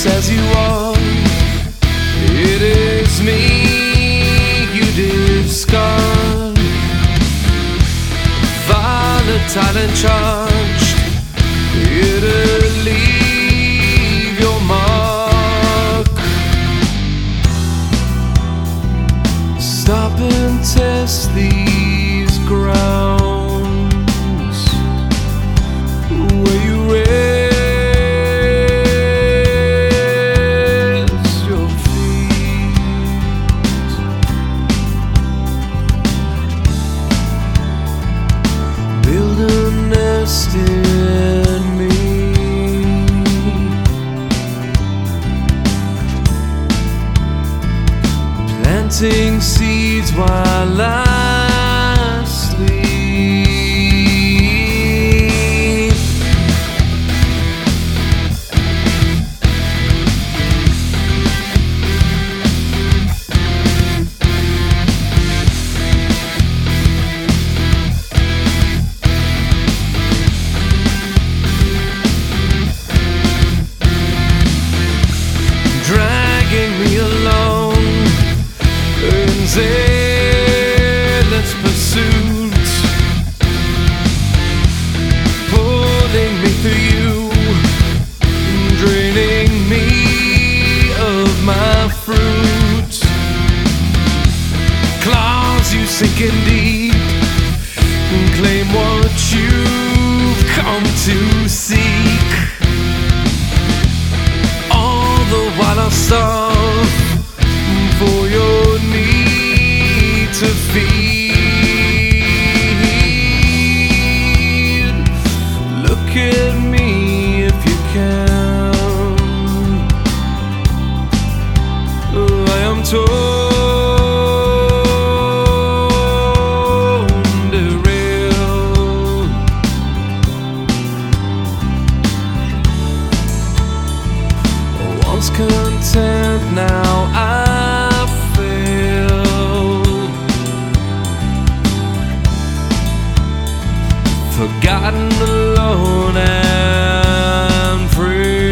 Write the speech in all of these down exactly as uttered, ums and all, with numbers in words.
as you are. It is me you discard, volatile and charged, here to leave your mark. Stop and test these grounds where you rest your feet. Build a nest in me, planting seeds while I sleep. Dragging me along in zealous pursuit, pulling me through you, draining me of my fruit. Claws you sinking deep and claim what you've come to seek. All the while I'll starve for your need to feed. Look at me if you can. I am torn, derailed. Once content, now I fail. Forgotten, alone and free.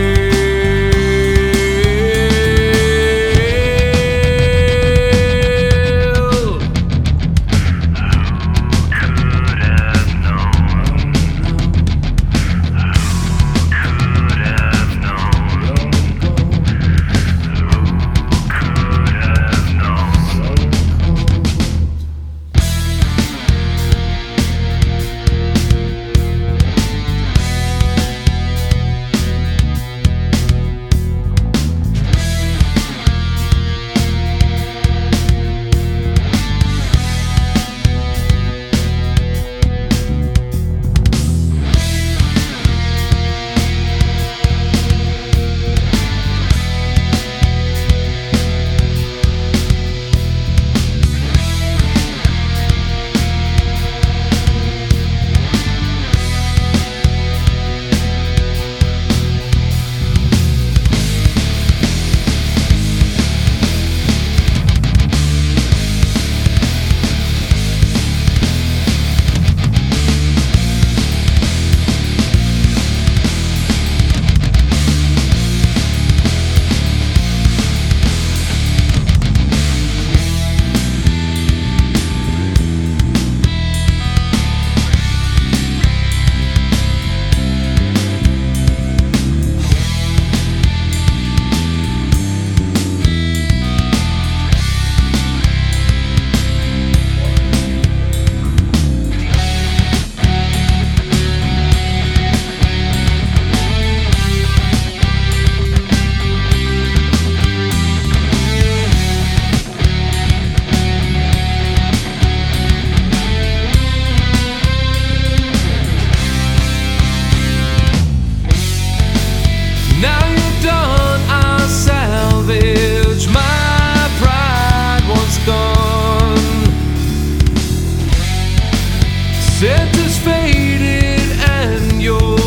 Santa's faded and you're